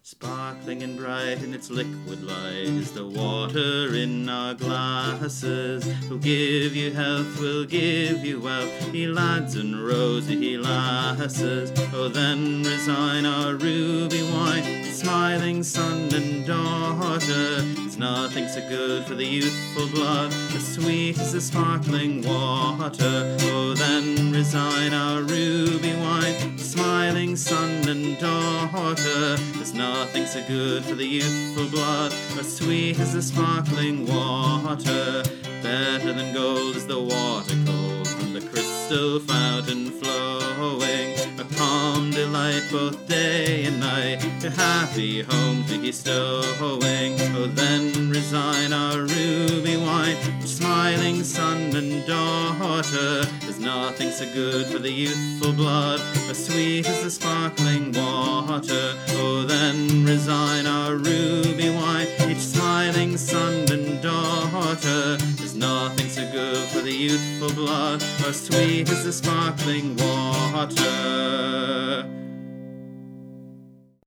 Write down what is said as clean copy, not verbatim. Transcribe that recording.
Sparkling and bright in its liquid light is the water in our glasses. Who'll give you health, will give you wealth, ye lads and rosy ye lasses. Oh, then resign our ruby wine, smiling son and daughter. It's nothing so good for the youthful blood, as sweet as the sparkling water. Oh, then resign our ruby wine, smiling son and daughter. There's nothing so good for the youthful blood, as sweet as the sparkling water. Better than gold is the water cold from the crystal fountain flowing. A calm delight both day and night, to happy homes we bestowing. Oh, then resign our ruby wine, smiling son and daughter. There's nothing so good for the youthful blood, as sweet as the sparkling water. Oh, then resign our ruby wine, each smiling son and daughter. There's nothing so good for the youthful blood, as sweet as the sparkling water.